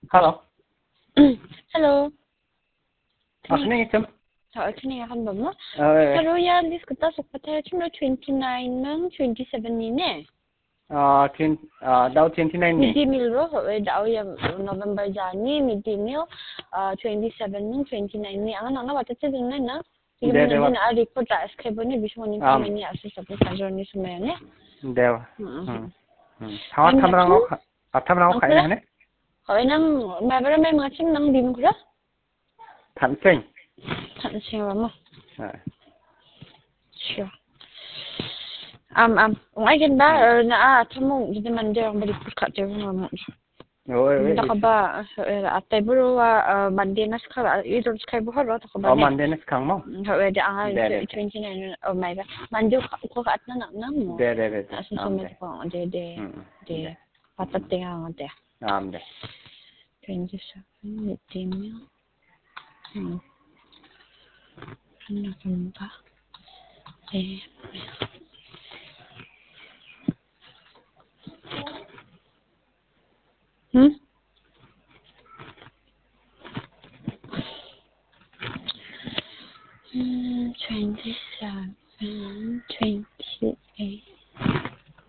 Hello. Hello. Afternoon. Kini akan bamu. Uh, Hello ya, this kita sekitar cuma 29 nang 27 ni ne. Daw 29 ni. Midi meal ro, daw yang November Jani midi meal 27 nang 29 ni. Angan na bata cedeng na na. Yung mga na report ta skebo ni bismo ni kami ni asus sa pasajor ni sumaya ni. Dewa. Hawa tamrang ko kaya ne? Hoy nang mabara may mga ching nang dim ko ra. Tanting. Tanting mo. Sure. Ngayon ba na tamo hindi man der ang balik kat der mo. Taka ba atay bro Monday nas ka idol sky buhar ro taka ba. Monday nas kang mo. Hawe da ang 29 oh my god. Monday ko ka at na mo. De. Aso sumet ko de patating ang de. De. 27 meal. Ano kan ba? Hmm?